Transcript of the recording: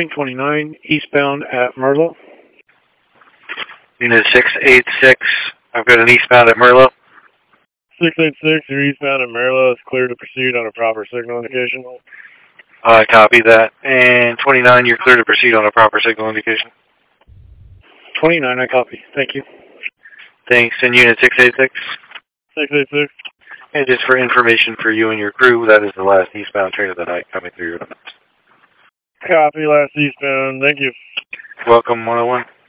2929 eastbound at Merlo. Unit 686, I've got an eastbound at Merlo. 686, you're eastbound at Merlo. It's clear to proceed on a proper signal indication. I copy that. And 29, you're clear to proceed on a proper signal indication. 29, I copy. Thank you. Thanks. And Unit 686? 686. And just for information for you and your crew, that is the last eastbound train of the night coming through your limits. Copy, last eastbound. Thank you. Welcome, 101.